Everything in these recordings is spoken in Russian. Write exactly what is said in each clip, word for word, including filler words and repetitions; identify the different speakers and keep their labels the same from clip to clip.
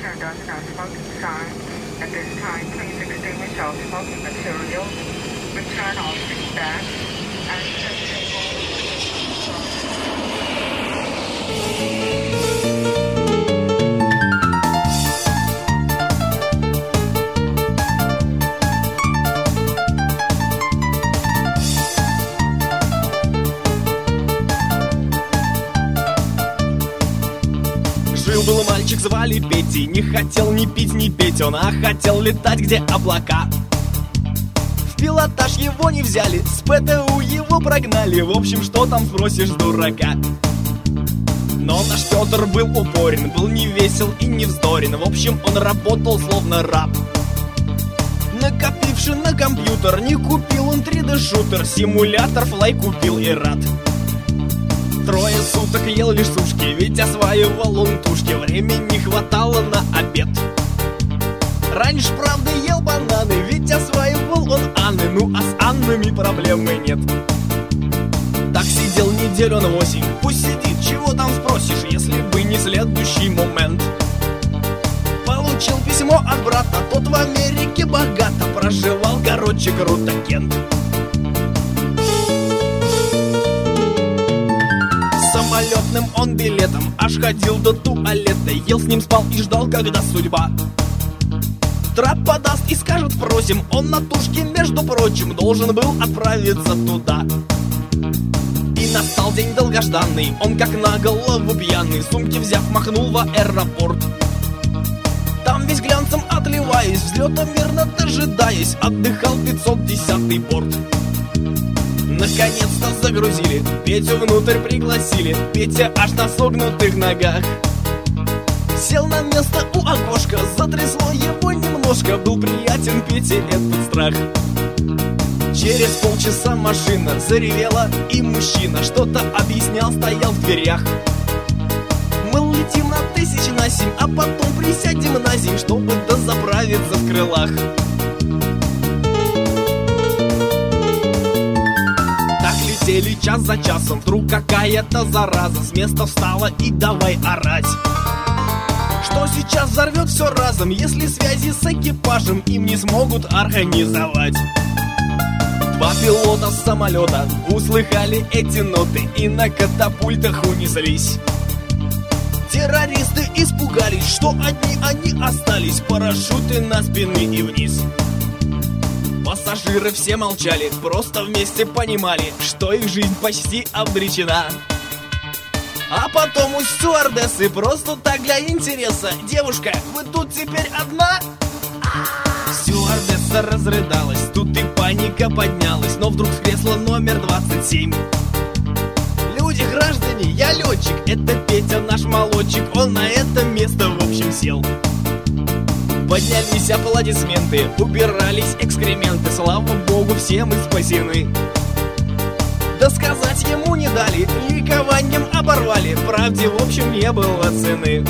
Speaker 1: turned on the non-smoking sign. At this time, please extinguish all smoking materials, return all feedback, and
Speaker 2: Жил-был мальчик, звали Петей. Не хотел ни пить, ни петь он, а хотел летать, где облака. В пилотаж его не взяли, с ПТУ его прогнали. В общем, что там спросишь с дурака? Но наш Петр был упорен, был не весел и не вздорен. В общем, он работал словно раб. Накопивший на компьютер, не купил он три дэ-шутер. Симулятор флай купил и рад. Трое суток ел лишь сушки, ведь осваивал он тушки. Времени хватало на обед. Раньше, правда, ел бананы, ведь осваивал он Анны. Ну а с Аннами проблемы нет. Так сидел неделю на восемь. Пусть сидит, чего там спросишь, если бы не следующий момент. Получил письмо от брата, тот в Америке богато проживал, короче, круто, Кент. Самолетным он билетом аж ходил до туалета. Ел с ним, спал и ждал, когда судьба трап подаст и скажет просим. Он на тушке, между прочим, должен был отправиться туда. И настал день долгожданный, он как на голову пьяный, сумки взяв, махнул в аэропорт. Там весь глянцем отливаясь, взлета мирно дожидаясь, отдыхал пятьсот десятый борт. Наконец-то загрузили, Петю внутрь пригласили. Петя аж на согнутых ногах сел на место у окошка, затрясло его немножко. Был приятен Пете этот страх. Через полчаса машина заревела, и мужчина что-то объяснял, стоял в дверях. Мы летим на тысячи на семь, а потом присядем на зим, чтобы дозаправиться в крылах. Летели час за часом, вдруг какая-то зараза с места встала и давай орать, что сейчас взорвет все разом, если связи с экипажем им не смогут организовать. Два пилота с самолета услыхали эти ноты и на катапультах унеслись. Террористы испугались, что одни они остались, парашюты на спины и вниз. Пассажиры все молчали, просто вместе понимали, что их жизнь почти обречена. А потом у стюардессы просто так для интереса: девушка, вы тут теперь одна? Стюардесса разрыдалась, тут и паника поднялась, но вдруг в кресло номер двадцать семь. Люди, граждане, я летчик, это Петя наш молодчик, он на это место в общем сел. Поднялись аплодисменты, убирались экскременты, слава богу, все мы спасены. Да сказать ему не дали, ликованием оборвали, правде в общем не было цены.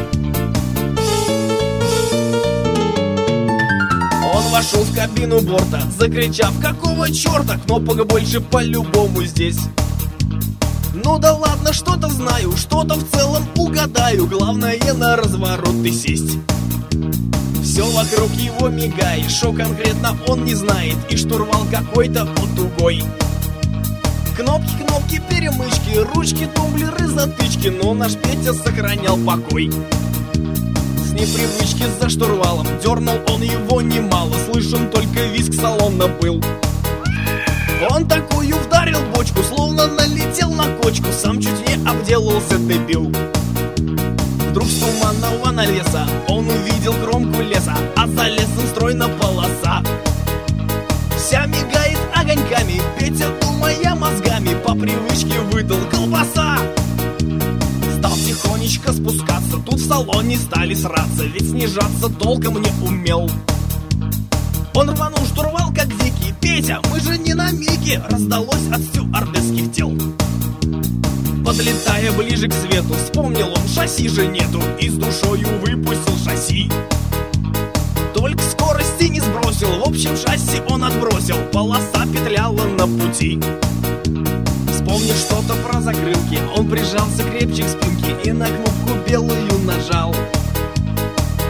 Speaker 2: Он вошел в кабину борта, закричав: какого черта, кнопок больше по-любому здесь. Ну да ладно, что-то знаю, что-то в целом угадаю, главное на разворот и сесть. Все вокруг его мигает, что конкретно он не знает, и штурвал какой-то он тугой. Кнопки, кнопки, перемычки, ручки, тумблеры, затычки, но наш Петя сохранял покой. С непривычки за штурвалом дернул он его немало, слышен только визг салона был. Он такую вдарил бочку, словно налетел на кочку, сам чуть не обделался дебил. Вдруг с туманного навеса он увидел кромку леса, а за лесом стройна полоса. Вся мигает огоньками, Петя, думая мозгами, по привычке выдал: колбаса! Стал тихонечко спускаться, тут в салоне стали сраться, ведь снижаться толком не умел. Он рванул штурвал как дикий: Петя, мы же не на миге! Раздалось от стюардесских тел. Подлетая ближе к свету, вспомнил он: шасси же нету, и с душою выпустил шасси. Только скорости не сбросил, в общем шасси он отбросил, полоса петляла на пути. Вспомнив что-то про закрылки, он прижался крепче к спинке и на кнопку белую нажал.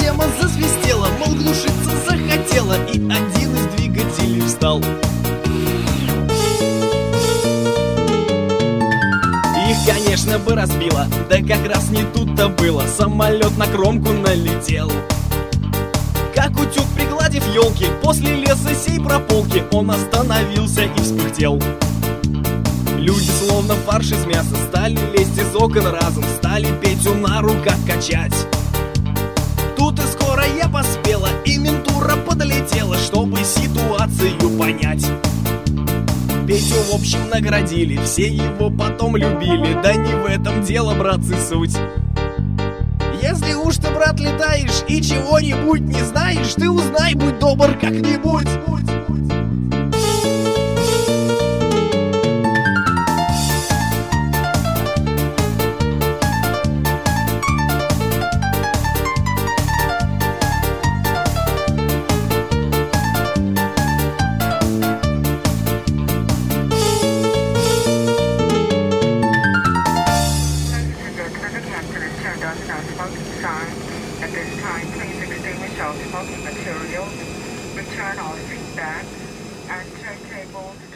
Speaker 2: система засвистела, мол, глушиться захотела, и один из двигателей встал. Их, конечно, бы разбило, да как раз не тут-то было. Самолет на кромку налетел. Как утюг, пригладив елки, после леса сей прополки, он остановился и вспыхтел. Люди, словно фарш из мяса, стали лезть из окон разом, стали Петю на руках качать. Тут и скорая поспела, и ментура подлетела, чтобы ситуацию понять. Петю, в общем, наградили, все его потом любили. Да не в этом дело, братцы, суть. Если уж ты, брат, летаешь и чего-нибудь не знаешь, ты узнай, будь добр, как-нибудь.
Speaker 1: At this time, please extinguish all smoking materials, return all seat backs and tray tables